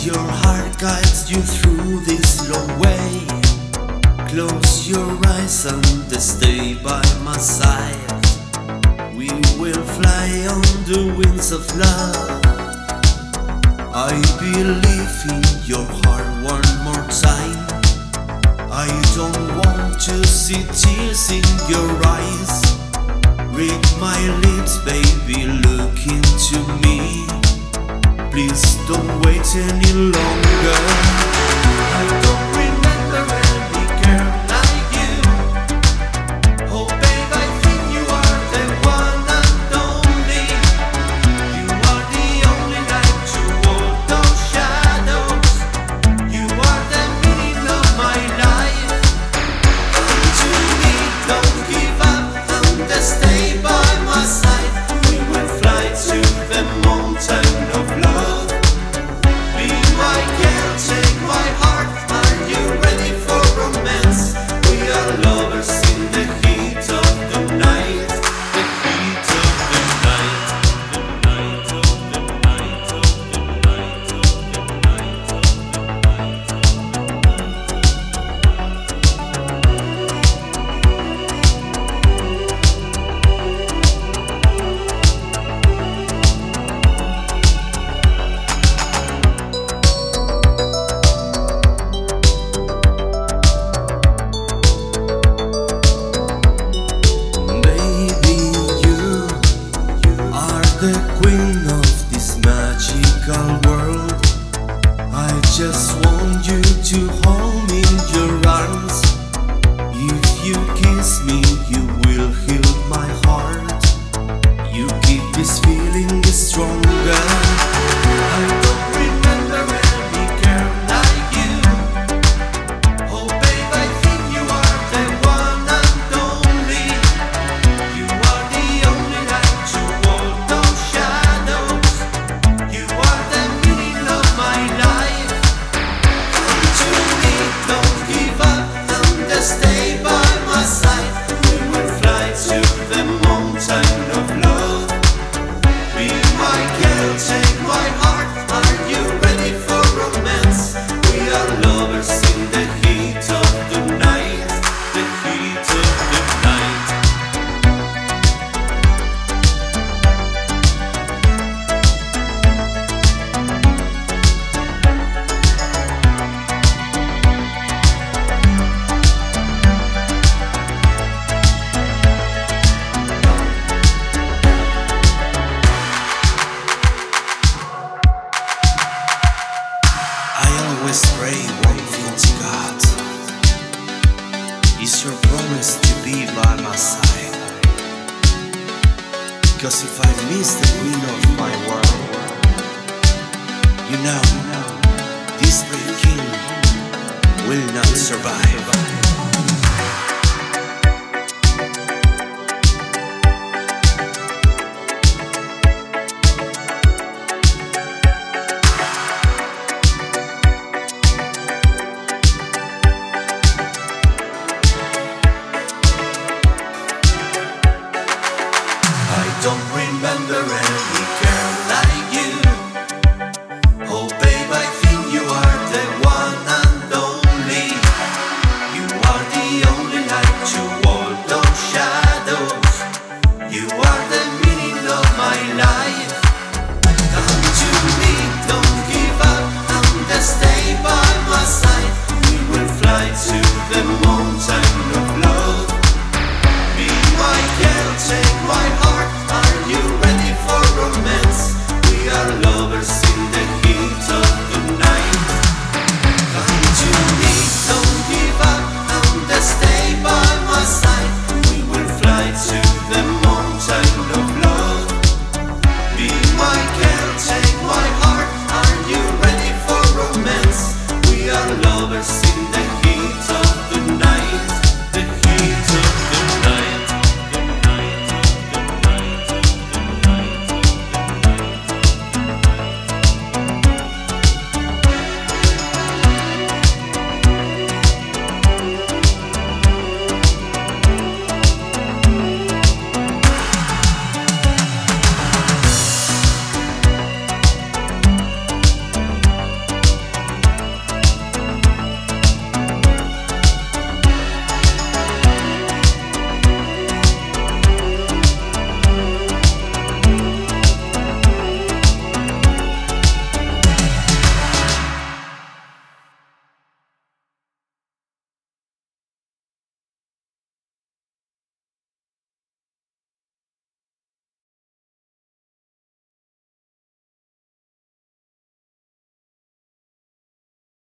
your heart guides you through this long way. Close your eyes and stay by my side. We will fly on the wings of love. I believe in your heart one more time. I don't want to see tears in your eyes. Read my lips, baby, look into me. Please don't wait any longer. I don't remember any girl like you. Oh babe, I think you are the one and only. You are the only light to all those shadows. You are the meaning of my life. Come to me, don't give up and stay by my side. We will fly to the mountain of love. Be my girl, take my heart. Are you ready for romance? We are lovers in the heat of the night. The heat of the night. The night of the night of the night of the night of the queen of this magical world. I just want you to hold me in your arms. If you kiss me, you will heal my heart. You keep this feeling stronger. I don't remember any girl like you. Oh babe, I think you are the one and only. You are the only light to all those shadows. You are the meaning of my life. Come to me, don't give up and stay by my side. We will fly to the mountain of love. Be my girl, take my heart. Are you ready for romance? We are lovers in the heat of the night. The heat of the night. I always pray one thing to God. It's your promise to be by my side. Because if I miss the queen of my world, you know, this brave king will not survive.